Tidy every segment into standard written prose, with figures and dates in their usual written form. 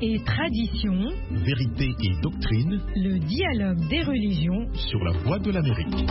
et tradition, vérité et doctrine, le dialogue des religions sur la Voix de l'Amérique.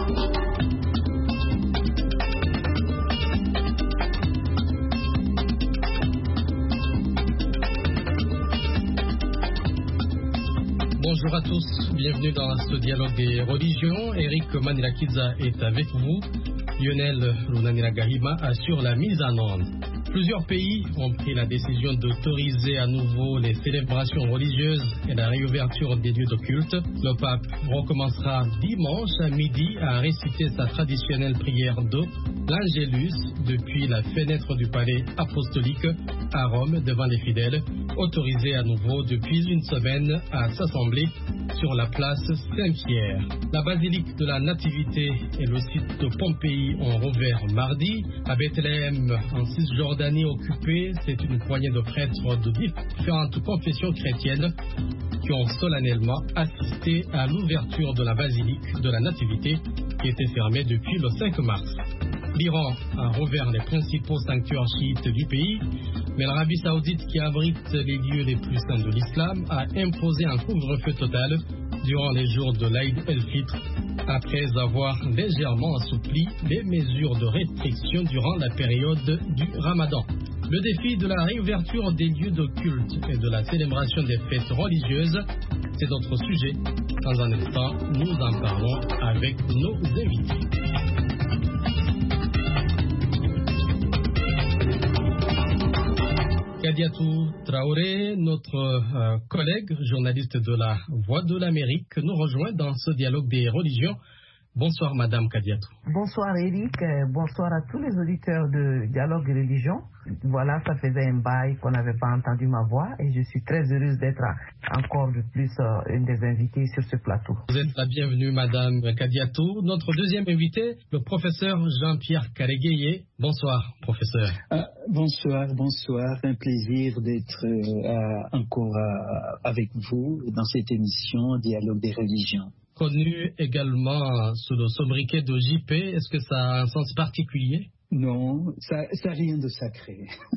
Bonjour à tous, bienvenue dans ce dialogue des religions. Eric Manilakiza est avec vous. Lionel Lunaniragahima assure la mise en onde. Plusieurs pays ont pris la décision d'autoriser à nouveau les célébrations religieuses et la réouverture des lieux de culte. Le pape recommencera dimanche à midi à réciter sa traditionnelle prière de l'Angélus depuis la fenêtre du palais apostolique à Rome devant les fidèles, autorisés à nouveau depuis une semaine à s'assembler sur la place Saint-Pierre. La basilique de la Nativité et le site de Pompéi ont rouvert mardi. À Bethléem, en Cisjordanie occupée, c'est une poignée de prêtres de différentes confessions chrétiennes qui ont solennellement assisté à l'ouverture de la basilique de la Nativité qui était fermée depuis le 5 mars. L'Iran a rouvert les principaux sanctuaires chiites du pays, mais l'Arabie Saoudite, qui abrite les lieux les plus saints de l'islam, a imposé un couvre-feu total durant les jours de l'Aïd el-Fitr, après avoir légèrement assoupli les mesures de restriction durant la période du Ramadan. Le défi de la réouverture des lieux de culte et de la célébration des fêtes religieuses, c'est notre sujet. Dans un instant, nous en parlons avec nos invités. Kadiatou Traoré, notre collègue, journaliste de la Voix de l'Amérique, nous rejoint dans ce dialogue des religions. Bonsoir Madame Kadiatou. Bonsoir Eric, bonsoir à tous les auditeurs de Dialogue des religions. Voilà, ça faisait un bail qu'on n'avait pas entendu ma voix et je suis très heureuse d'être encore de plus une des invitées sur ce plateau. Vous êtes la bienvenue Madame Kadiatou. Notre deuxième invité, le professeur Jean-Pierre Karegueye. Bonsoir professeur. Bonsoir, un plaisir d'être encore avec vous dans cette émission Dialogue des religions. Connu également sous le sobriquet de JP, est-ce que ça a un sens particulier? Non, ça n'a rien de sacré.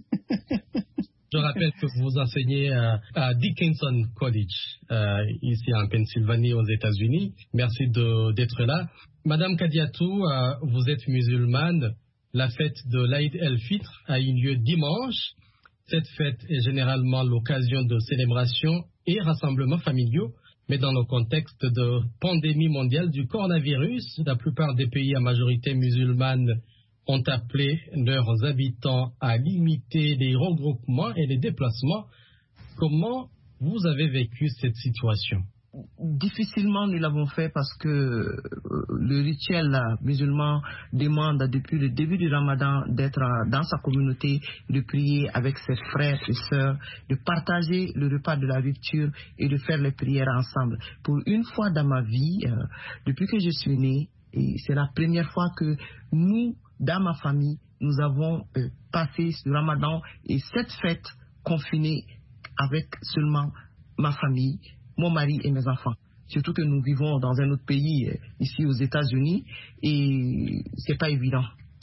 Je rappelle que vous enseignez à Dickinson College, ici en Pennsylvanie, aux États-Unis. Merci d'être là. Madame Kadiatou, vous êtes musulmane. La fête de l'Aïd el-Fitr a eu lieu dimanche. Cette fête est généralement l'occasion de célébrations et rassemblements familiaux. Mais dans le contexte de pandémie mondiale du coronavirus, la plupart des pays à majorité musulmane ont appelé leurs habitants à limiter les regroupements et les déplacements. Comment vous avez vécu cette situation? Difficilement nous l'avons fait parce que le rituel musulman demande depuis le début du Ramadan d'être dans sa communauté, de prier avec ses frères et sœurs, de partager le repas de la rupture et de faire les prières ensemble. Pour une fois dans ma vie, depuis que je suis né, et c'est la première fois que nous, dans ma famille, nous avons passé ce Ramadan et cette fête confinée avec seulement ma famille, mon mari et mes enfants. Surtout que nous vivons dans un autre pays, ici aux États-Unis, et c'est pas évident.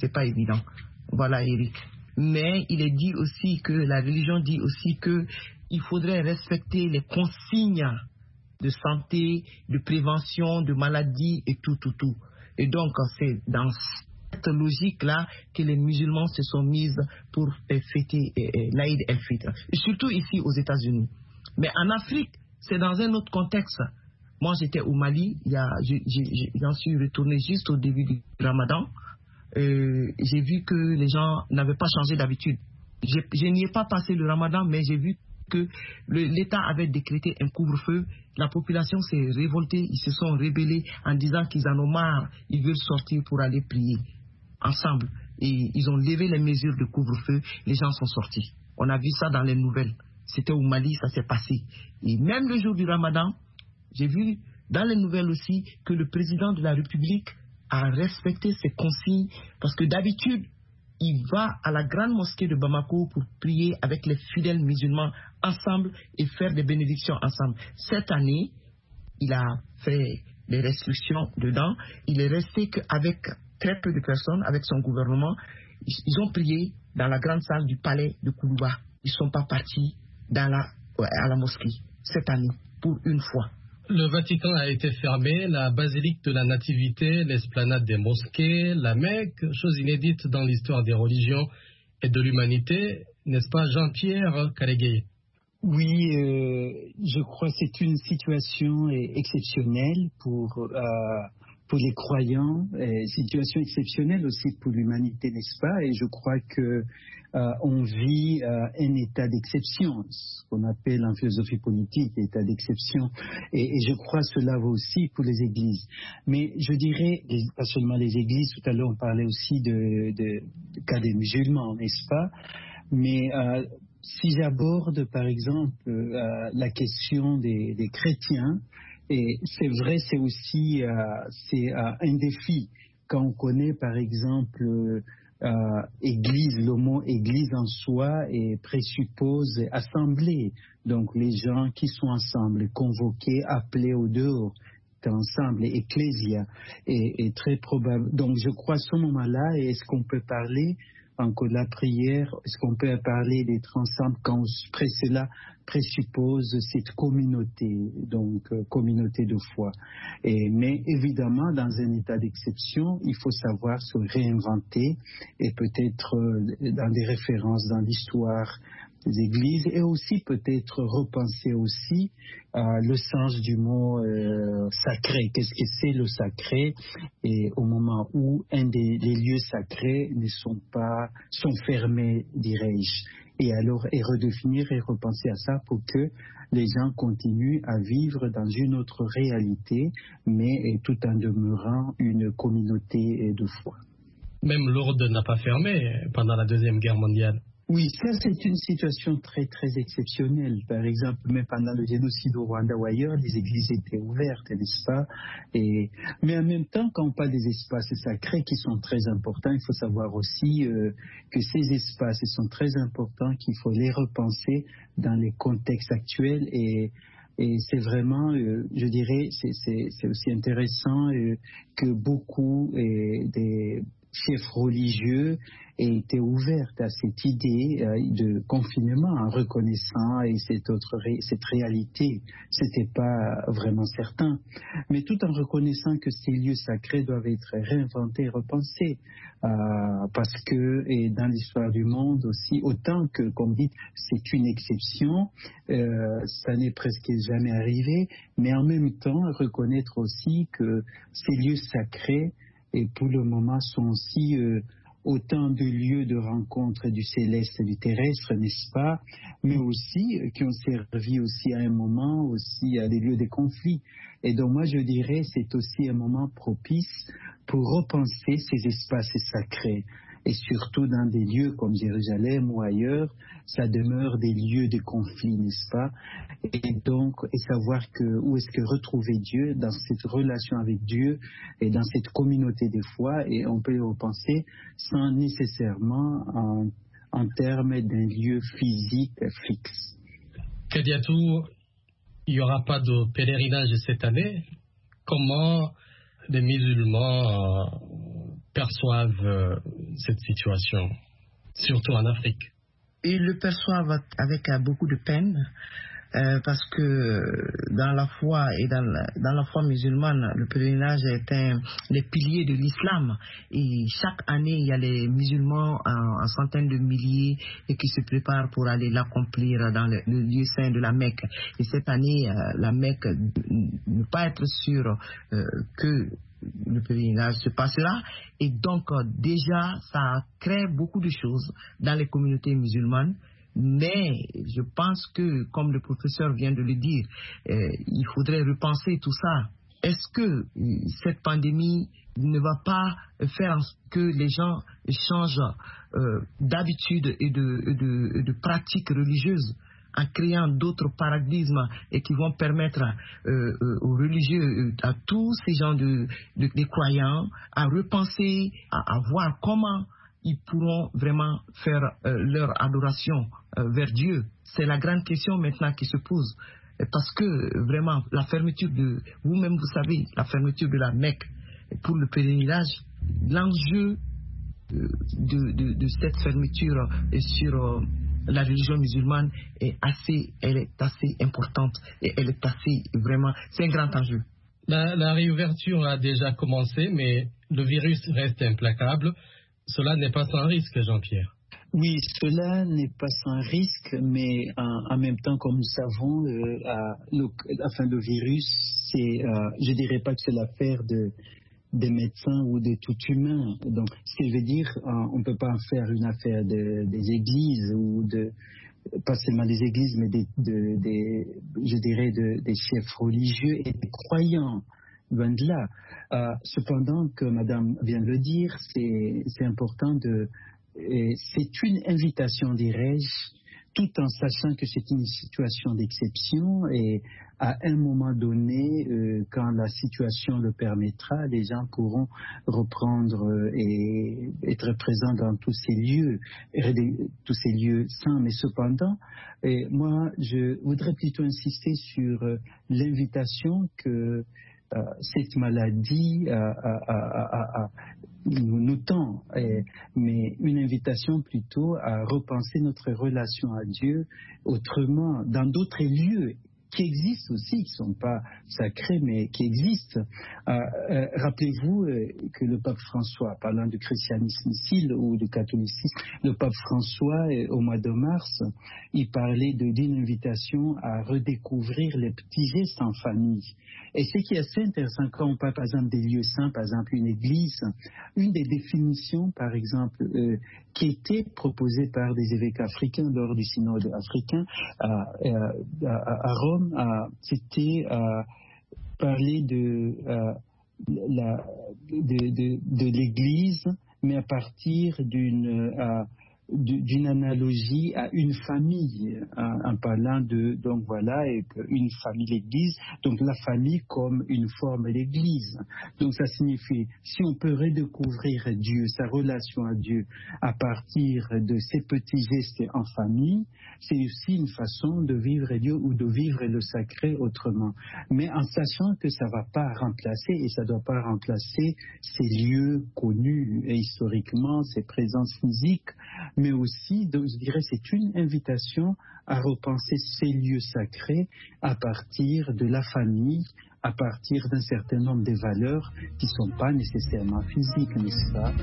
Voilà, Eric. Mais il est dit aussi que la religion dit aussi que il faudrait respecter les consignes de santé, de prévention, de maladies et tout. Et donc, c'est dans cette logique-là que les musulmans se sont mis pour fêter l'Aïd el-Fitr. Et surtout ici aux États-Unis. Mais en Afrique, c'est dans un autre contexte. Moi, j'étais au Mali, j'en suis retourné juste au début du Ramadan. J'ai vu que les gens n'avaient pas changé d'habitude. Je n'y ai pas passé le Ramadan, mais j'ai vu que l'État avait décrété un couvre-feu. La population s'est révoltée, ils se sont rébellés en disant qu'ils en ont marre, ils veulent sortir pour aller prier ensemble. Et ils ont levé les mesures de couvre-feu, les gens sont sortis. On a vu ça dans les nouvelles. C'était au Mali, ça s'est passé. Et même le jour du Ramadan, j'ai vu dans les nouvelles aussi que le président de la République a respecté ses consignes parce que d'habitude, il va à la grande mosquée de Bamako pour prier avec les fidèles musulmans ensemble et faire des bénédictions ensemble. Cette année, il a fait des restrictions dedans. Il est resté qu'avec très peu de personnes, avec son gouvernement. Ils ont prié dans la grande salle du palais de Koulouba. Ils ne sont pas partis dans la à la mosquée cette année, pour une fois. Le Vatican a été fermé, la basilique de la Nativité, l'esplanade des mosquées, la Mecque, chose inédite dans l'histoire des religions et de l'humanité, n'est-ce pas Jean-Pierre Kalégué? Oui, je crois que c'est une situation exceptionnelle pour les croyants, situation exceptionnelle aussi pour l'humanité, n'est-ce pas? Et je crois que on vit un état d'exception, ce qu'on appelle en philosophie politique état d'exception. Et je crois que cela vaut aussi pour les églises. Mais je dirais, pas seulement les églises, tout à l'heure on parlait aussi de cas des musulmans, n'est-ce pas? Mais si j'aborde par exemple la question des chrétiens, et c'est vrai, c'est aussi un défi quand on connaît par exemple église, le mot église en soi et présuppose assemblée, donc les gens qui sont ensemble, convoqués, appelés au dehors, ensemble, ecclésia, est très probable. Donc je crois à ce moment-là, est-ce qu'on peut parler encore de la prière, est-ce qu'on peut parler d'être ensemble quand cela présuppose cette communauté, donc communauté de foi. Mais évidemment, dans un état d'exception, il faut savoir se réinventer et peut-être dans des références dans l'histoire des églises et aussi peut-être repenser aussi le sens du mot sacré. Qu'est-ce que c'est le sacré? Et au moment où les lieux sacrés sont fermés, dirais-je. Et alors, redéfinir et repenser à ça pour que les gens continuent à vivre dans une autre réalité, mais tout en demeurant une communauté de foi. Même Lourdes n'a pas fermé pendant la Deuxième Guerre mondiale. Oui, ça c'est une situation très très exceptionnelle. Par exemple, même pendant le génocide au Rwanda ou ailleurs, les églises étaient ouvertes, n'est-ce pas? Mais en même temps, quand on parle des espaces sacrés qui sont très importants, il faut savoir aussi que ces espaces sont très importants, qu'il faut les repenser dans les contextes actuels et c'est vraiment, je dirais, c'est aussi intéressant que beaucoup des chefs religieux aient été ouverts à cette idée de confinement en reconnaissant cette réalité. C'était pas vraiment certain, mais tout en reconnaissant que ces lieux sacrés doivent être réinventés, repensés, parce que dans l'histoire du monde aussi, autant que, comme dit, c'est une exception, ça n'est presque jamais arrivé, mais en même temps reconnaître aussi que ces lieux sacrés et pour le moment sont aussi autant de lieux de rencontre du céleste et du terrestre, n'est-ce pas, mais aussi qui ont servi aussi à un moment aussi à des lieux de conflit. Et donc moi je dirais c'est aussi un moment propice pour repenser ces espaces sacrés. Et surtout dans des lieux comme Jérusalem ou ailleurs, ça demeure des lieux de conflit, n'est-ce pas? Et donc, savoir où est-ce que retrouver Dieu dans cette relation avec Dieu et dans cette communauté de foi, et on peut le repenser sans nécessairement en termes d'un lieu physique fixe. Kadiatou, il n'y aura pas de pèlerinage cette année. Comment les musulmans perçoivent cette situation, surtout en Afrique? Ils le perçoivent avec beaucoup de peine, parce que dans la foi et dans la foi musulmane, le pèlerinage est un des piliers de l'islam. Et chaque année, il y a les musulmans en centaines de milliers et qui se préparent pour aller l'accomplir dans le lieu saint de la Mecque. Et cette année, la Mecque ne pas être sûr que le pèlerinage se passera, et donc déjà ça crée beaucoup de choses dans les communautés musulmanes. Mais je pense que, comme le professeur vient de le dire, il faudrait repenser tout ça. Est-ce que cette pandémie ne va pas faire que les gens changent d'habitude et de pratiques religieuses, en créant d'autres paradigmes et qui vont permettre aux religieux, à tous ces gens des croyants, à repenser, à voir comment ils pourront vraiment faire leur adoration vers Dieu. C'est la grande question maintenant qui se pose. Parce que vraiment, la fermeture vous-même vous savez, la fermeture de la Mecque pour le pèlerinage, l'enjeu de cette fermeture sur la religion musulmane est assez importante et elle est assez vraiment, c'est un grand enjeu. La réouverture a déjà commencé, mais le virus reste implacable. Cela n'est pas sans risque, Jean-Pierre. Oui, cela n'est pas sans risque, mais en même temps, comme nous savons, le virus, je dirais pas que c'est l'affaire des médecins ou de tout humain. Donc, ce que je veux dire, on ne peut pas en faire une affaire des églises ou pas seulement des églises, mais je dirais des chefs religieux et des croyants. Loin de là. Cependant, comme Madame vient de le dire, c'est important c'est une invitation, dirais-je, tout en sachant que c'est une situation d'exception et à un moment donné, quand la situation le permettra, les gens pourront reprendre et être présents dans tous ces lieux saints. Mais cependant, moi, je voudrais plutôt insister sur l'invitation que cette maladie nous tend, mais une invitation plutôt à repenser notre relation à Dieu autrement, dans d'autres lieux qui existent aussi, qui ne sont pas sacrés, mais qui existent. Rappelez-vous que le pape François, parlant du christianisme ici ou du catholicisme, le pape François, au mois de mars, il parlait d'une invitation à redécouvrir les petits gestes en famille. Et ce qui est assez intéressant, quand on parle par exemple des lieux saints, par exemple une église, une des définitions, par exemple, qui était proposée par des évêques africains lors du synode africain à Rome, c'était parler de l'Église, mais à partir d'une analogie à une famille, en parlant donc voilà, une famille, l'Église, donc la famille comme une forme d'Église. Donc ça signifie, si on peut redécouvrir Dieu, sa relation à Dieu, à partir de ces petits gestes en famille, c'est aussi une façon de vivre Dieu ou de vivre le sacré autrement. Mais en sachant que ça ne va pas remplacer, et ça ne doit pas remplacer ces lieux connus et historiquement, ces présences physiques, mais aussi, donc, je dirais, c'est une invitation à repenser ces lieux sacrés à partir de la famille, à partir d'un certain nombre de valeurs qui ne sont pas nécessairement physiques, n'est-ce pas?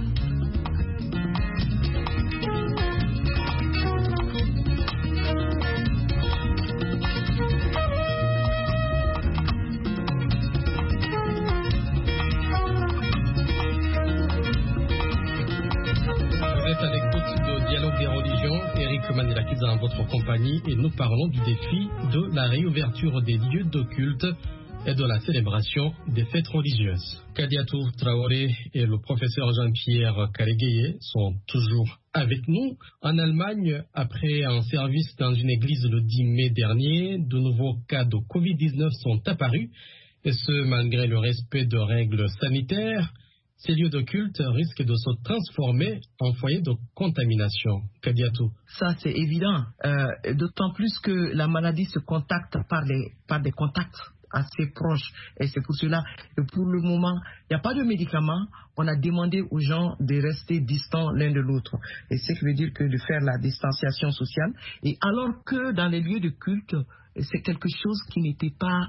En votre compagnie et nous parlons du défi de la réouverture des lieux de culte et de la célébration des fêtes religieuses. Kadiatou Traoré et le professeur Jean-Pierre Karegueye sont toujours avec nous. En Allemagne, après un service dans une église le 10 mai dernier, de nouveaux cas de Covid-19 sont apparus, et ce malgré le respect de règles sanitaires. Ces lieux de culte risquent de se transformer en foyer de contamination. Kadiatou. Ça, c'est évident. D'autant plus que la maladie se contacte par des contacts assez proches. Et c'est pour cela que pour le moment, il n'y a pas de médicaments. On a demandé aux gens de rester distants l'un de l'autre. Et ce qui veut dire que de faire la distanciation sociale. Et alors que dans les lieux de culte, c'est quelque chose qui n'était pas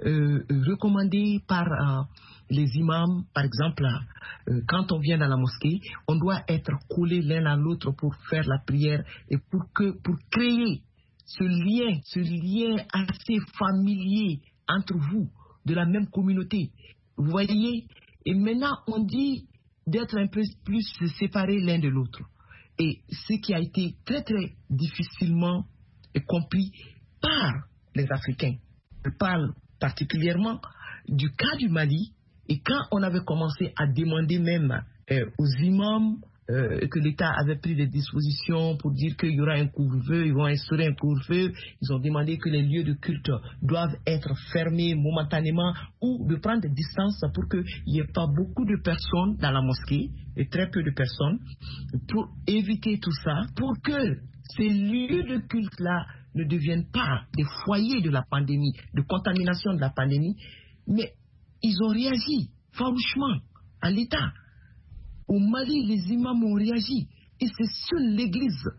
recommandé par les imams. Par exemple, quand on vient dans la mosquée, on doit être collés l'un à l'autre pour faire la prière et pour créer ce lien assez familier entre vous, de la même communauté. Vous voyez? Et maintenant, on dit d'être un peu plus séparés l'un de l'autre. Et ce qui a été très très difficilement compris par les Africains. Je parle particulièrement du cas du Mali. Et quand on avait commencé à demander même aux imams que l'État avait pris des dispositions pour dire qu'il y aura un couvre-feu, ils vont instaurer un couvre-feu, ils ont demandé que les lieux de culte doivent être fermés momentanément ou de prendre des distances pour qu'il n'y ait pas beaucoup de personnes dans la mosquée, et très peu de personnes, pour éviter tout ça, pour que ces lieux de culte-là ne deviennent pas des foyers de la pandémie, de contamination de la pandémie, mais ils ont réagi farouchement à l'État. Au Mali, les imams ont réagi. Et c'est sur l'Église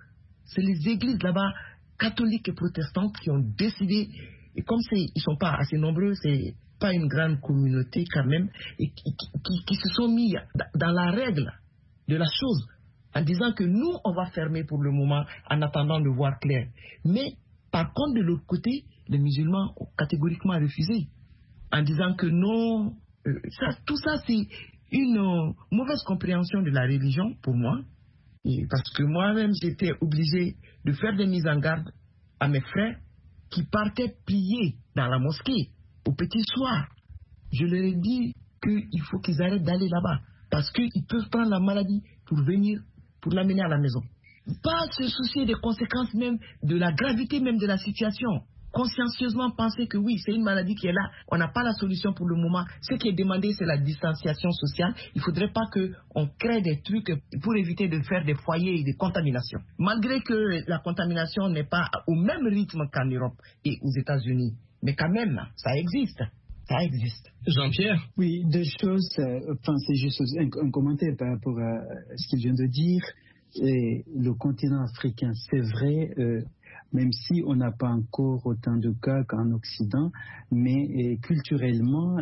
C'est les églises là-bas, catholiques et protestantes, qui ont décidé, et comme ils ne sont pas assez nombreux, c'est pas une grande communauté quand même, et qui se sont mis dans la règle de la chose, en disant que nous, on va fermer pour le moment, en attendant de voir clair. Mais, par contre, de l'autre côté, les musulmans ont catégoriquement refusé, en disant que non, tout ça, c'est une mauvaise compréhension de la religion, pour moi, et parce que moi-même, j'étais obligé de faire des mises en garde à mes frères qui partaient prier dans la mosquée au petit soir. Je leur ai dit qu'il faut qu'ils arrêtent d'aller là-bas, parce qu'ils peuvent prendre la maladie pour venir, pour l'amener à la maison. Pas se soucier des conséquences même, de la gravité même de la situation. Consciencieusement penser que oui, c'est une maladie qui est là, on n'a pas la solution pour le moment. Ce qui est demandé, c'est la distanciation sociale. Il ne faudrait pas qu'on crée des trucs pour éviter de faire des foyers et des contaminations. Malgré que la contamination n'est pas au même rythme qu'en Europe et aux États-Unis. Mais quand même, ça existe. Ça existe. Jean-Pierre? Oui, deux choses. C'est juste un commentaire par rapport à ce qu'il vient de dire. Et le continent africain, c'est vrai, même si on n'a pas encore autant de cas qu'en Occident, mais culturellement,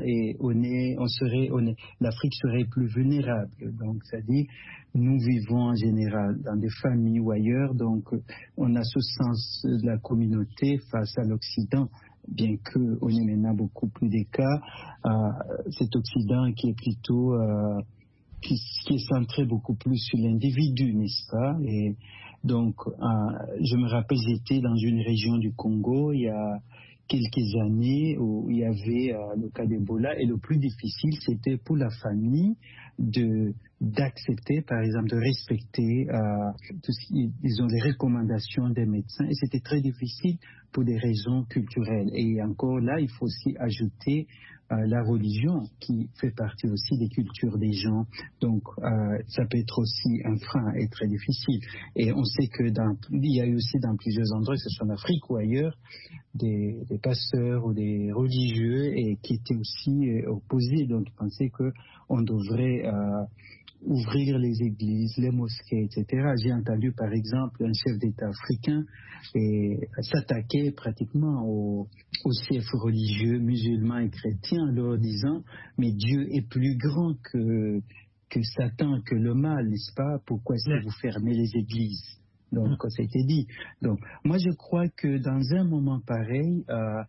l'Afrique serait plus vulnérable. Donc, c'est-à-dire, nous vivons en général dans des familles ou ailleurs, donc on a ce sens de la communauté face à l'Occident. Bien qu'on ait maintenant beaucoup plus de cas, cet Occident qui est plutôt qui est centré beaucoup plus sur l'individu, n'est-ce pas? Et donc, je me rappelle, j'étais dans une région du Congo il y a quelques années où il y avait le cas d'Ebola, et le plus difficile, c'était pour la famille d'accepter, par exemple, de respecter disons, les recommandations des médecins, et c'était très difficile pour des raisons culturelles. Et encore là, il faut aussi ajouter la religion qui fait partie aussi des cultures des gens. Donc, ça peut être aussi un frein et très difficile. Et on sait que il y a eu aussi dans plusieurs endroits, que ce soit en Afrique ou ailleurs, des pasteurs ou des religieux et qui étaient aussi opposés. Donc, ils pensaient qu'on devrait ouvrir les églises, les mosquées, etc. J'ai entendu par exemple un chef d'État africain s'attaquer pratiquement aux chefs religieux musulmans et chrétiens en leur disant « mais Dieu est plus grand que Satan, que le mal, n'est-ce pas? Pourquoi est-ce que vous fermez les églises ?» Donc, ça a été dit. Donc, moi, je crois que dans un moment pareil,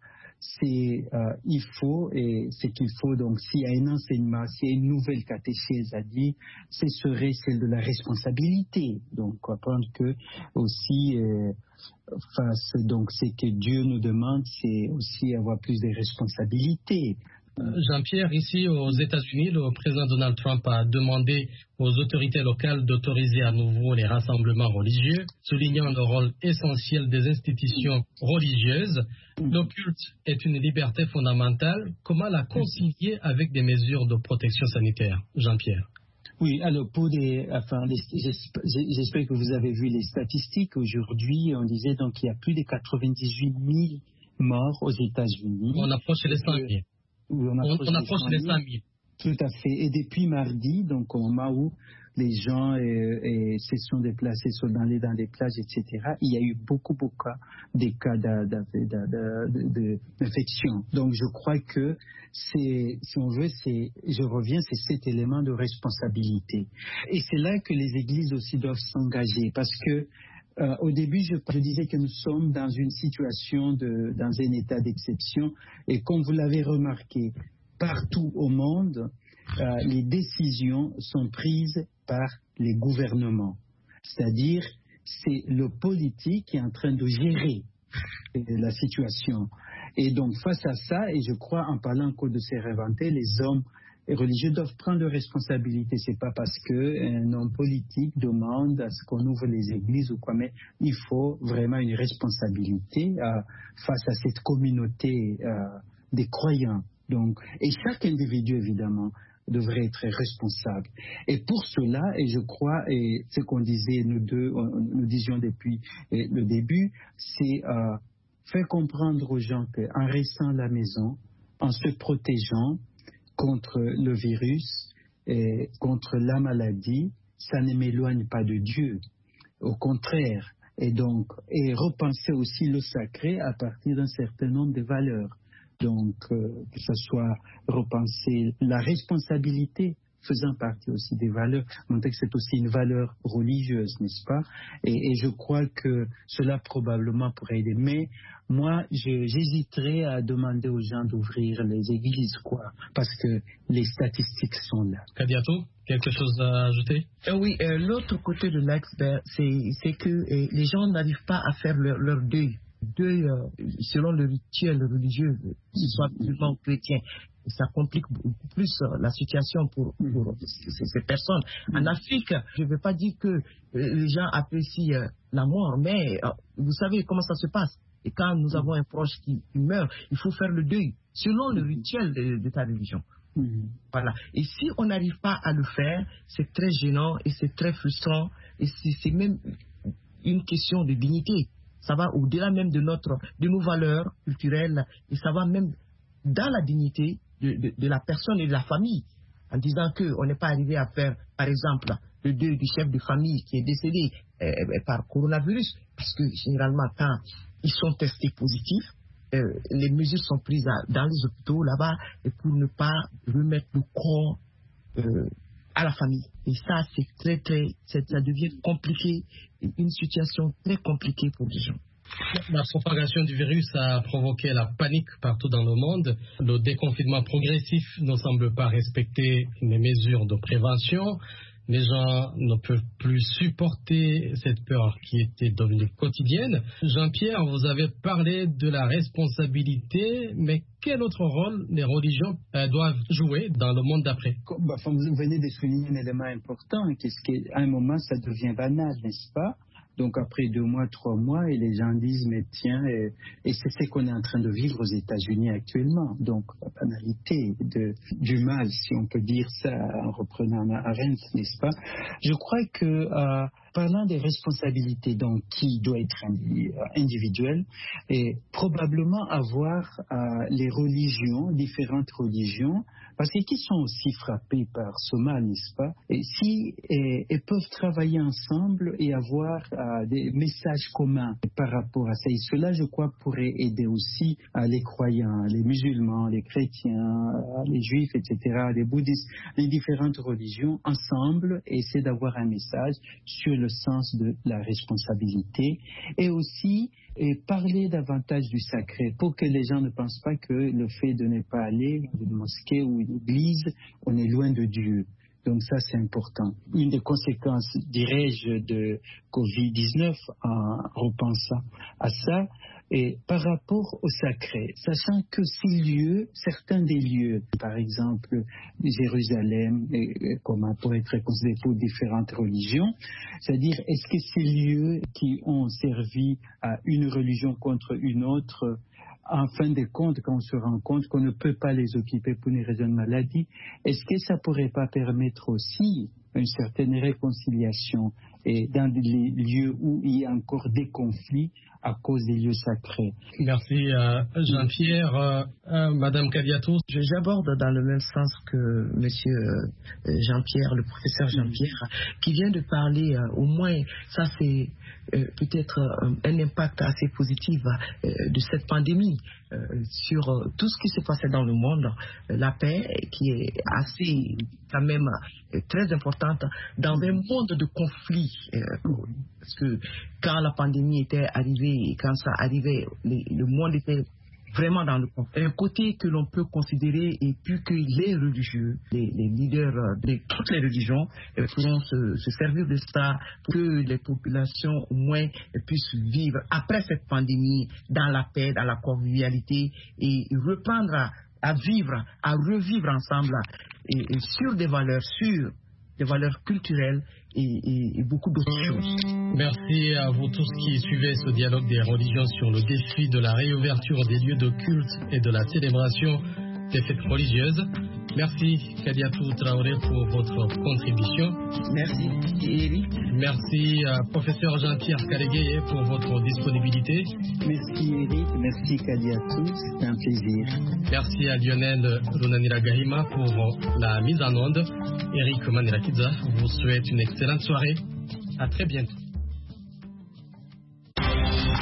il faut, donc, s'il y a un enseignement, s'il y a une nouvelle catéchèse à dire, ce serait celle de la responsabilité. Donc, apprendre que aussi, donc, ce que Dieu nous demande, c'est aussi avoir plus de responsabilités. Jean-Pierre, ici aux États-Unis, le président Donald Trump a demandé aux autorités locales d'autoriser à nouveau les rassemblements religieux, soulignant le rôle essentiel des institutions religieuses. Le culte est une liberté fondamentale. Comment la concilier avec des mesures de protection sanitaire, Jean-Pierre? Oui, alors j'espère que vous avez vu les statistiques. Aujourd'hui, on disait donc qu'il y a plus de 98 000 morts aux États-Unis. On approche les 100 000. On approche les 100 000. Tout à fait. Et depuis mardi, donc au moment où les gens se sont déplacés dans des plages, etc., il y a eu beaucoup de cas d'infection. Donc je crois que si on veut, c'est cet élément de responsabilité. Et c'est là que les églises aussi doivent s'engager, parce que au début, je disais que nous sommes dans une situation, dans un état d'exception, et comme vous l'avez remarqué, partout au monde, les décisions sont prises par les gouvernements. C'est-à-dire, c'est le politique qui est en train de gérer la situation. Et donc, face à ça, et je crois, en parlant encore de se réinventer, les hommes et religieux doivent prendre leurs responsabilités. C'est pas parce qu'un homme politique demande à ce qu'on ouvre les églises ou quoi, mais il faut vraiment une responsabilité face à cette communauté des croyants. Donc, et chaque individu, évidemment, devrait être responsable. Et pour cela, et je crois, et ce qu'on disait, nous disions depuis le début, c'est faire comprendre aux gens qu'en restant à la maison, en se protégeant contre le virus et contre la maladie, ça ne m'éloigne pas de Dieu. Au contraire, et repenser aussi le sacré à partir d'un certain nombre de valeurs. Donc, que ce soit repenser la responsabilité faisant partie aussi des valeurs, montrer que c'est aussi une valeur religieuse, n'est-ce pas? Et je crois que cela probablement pourrait aider. Mais moi, j'hésiterais à demander aux gens d'ouvrir les églises, quoi, parce que les statistiques sont là. Kadiatou, quelque chose à ajouter? Oui, l'autre côté de l'iceberg, c'est que les gens n'arrivent pas à faire leur deuil. Selon le rituel religieux, que ce soit musulman ou chrétien. Ça complique beaucoup plus la situation pour ces personnes. En Afrique, je ne veux pas dire que les gens apprécient la mort, mais vous savez comment ça se passe. Et quand nous avons un proche qui meurt, il faut faire le deuil, selon le rituel de ta religion. Voilà. Et si on n'arrive pas à le faire, c'est très gênant et c'est très frustrant. Et c'est même une question de dignité. Ça va au-delà même de nos valeurs culturelles, et ça va même dans la dignité de la personne et de la famille, en disant qu'on n'est pas arrivé à faire, par exemple, le deuil du chef de famille qui est décédé par coronavirus, parce que généralement, quand ils sont testés positifs, les mesures sont prises dans les hôpitaux là-bas pour ne pas remettre le corps à la famille. Et ça, ça devient compliqué, une situation très compliquée pour les gens. La propagation du virus a provoqué la panique partout dans le monde. Le déconfinement progressif ne semble pas respecter les mesures de prévention. Les gens ne peuvent plus supporter cette peur qui était devenue quotidienne. Jean-Pierre, vous avez parlé de la responsabilité, mais quel autre rôle les religions doivent jouer dans le monde d'après? Vous venez de souligner un élément important, qu'à un moment ça devient banal, n'est-ce pas? Donc après 2 mois, 3 mois, et les gens disent, mais tiens, et c'est ce qu'on est en train de vivre aux États-Unis actuellement. Donc la banalité du mal, si on peut dire ça en reprenant Arendt, n'est-ce pas? Je crois que parlant des responsabilités, donc qui doit être individuelle, et probablement avoir les religions, différentes religions, parce qu'ils sont aussi frappés par ce mal, n'est-ce pas? Et si elles peuvent travailler ensemble et avoir des messages communs par rapport à ça. Et cela, je crois, pourrait aider aussi les croyants, les musulmans, les chrétiens, les juifs, etc., les bouddhistes, les différentes religions, ensemble, et essayer d'avoir un message sur le sens de la responsabilité. Et aussi, parler davantage du sacré, pour que les gens ne pensent pas que le fait de ne pas aller dans une mosquée ou une église, on est loin de Dieu. Donc ça, c'est important. Une des conséquences, dirais-je, de Covid-19, en repensant à ça, et par rapport au sacré, sachant que ces lieux, certains des lieux, par exemple Jérusalem, comme pourrait être considéré pour différentes religions, c'est-à-dire est-ce que ces lieux qui ont servi à une religion contre une autre, en fin de compte, quand on se rend compte qu'on ne peut pas les occuper pour une raison de maladie, est-ce que ça ne pourrait pas permettre aussi une certaine réconciliation et dans les lieux où il y a encore des conflits à cause des lieux sacrés? Merci Jean-Pierre. Madame Kadiatou. J'aborde dans le même sens que monsieur Jean-Pierre, le professeur Jean-Pierre, qui vient de parler, au moins, ça c'est peut-être un impact assez positif de cette pandémie sur tout ce qui se passait dans le monde, la paix qui est assez quand même très importante dans un monde de conflits, parce que quand la pandémie était arrivée, quand ça arrivait, le monde était vraiment dans le conflit. Un côté que l'on peut considérer et puis que les religieux, les leaders de toutes les religions pourront se servir de ça pour que les populations au moins puissent vivre après cette pandémie dans la paix, dans la convivialité et reprendre à vivre, à revivre ensemble et sur des valeurs culturelles et beaucoup d'autres choses. Merci à vous tous qui suivez ce dialogue des religions sur le défi de la réouverture des lieux de culte et de la célébration des fêtes religieuses. Merci Kadiatou Traoré pour votre contribution. Merci Eric. Merci professeur Jean-Pierre Kalégué pour votre disponibilité. Merci Eric, merci Kadiatou, c'est un plaisir. Merci à Lionel Runanira Gahima pour la mise en onde. Eric Manirakidza vous souhaite une excellente soirée. À très bientôt.